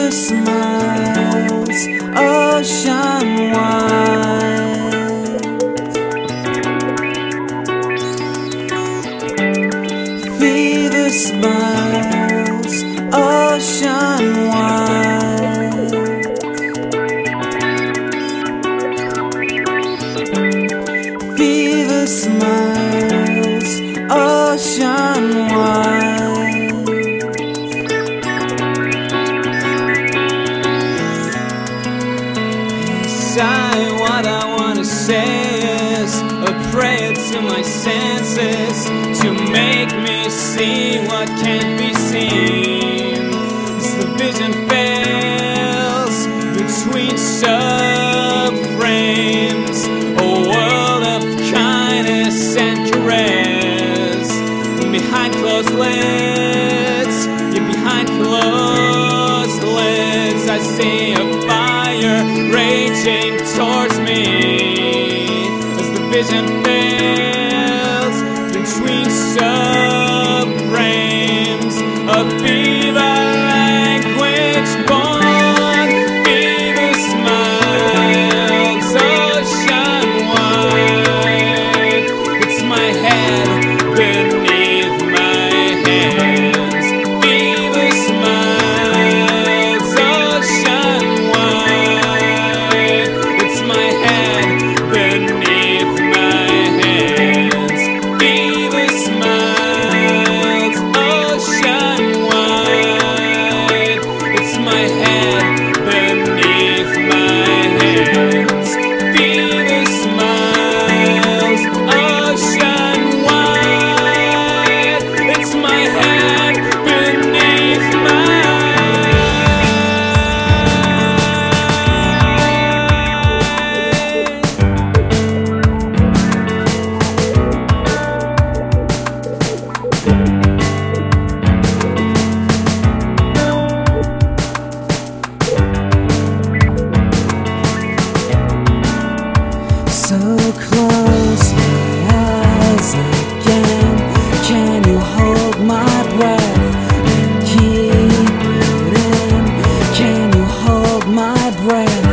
Fever smiles, ocean wide. Fever smiles, ocean wide. Fever smiles, ocean wide. What I wanna say is a prayer to my senses to make me see what can't be seen. As the vision fails between subframes, a world of kindness and caress. Behind closed lids, yeah, behind closed lids, I see a fire raging towards me. As the vision fails between subframes, a fever language born. Fever smiles, ocean wide. It's my head beneath my hands. Fever smiles, ocean wide. It's my head beneath my hands. Fever smiles, ocean wide. It's my head beneath my hands. Fever smiles, ocean wide. It's my head beneath my So close my eyes again. Can you hold my breath and keep it in? Can you hold my breath?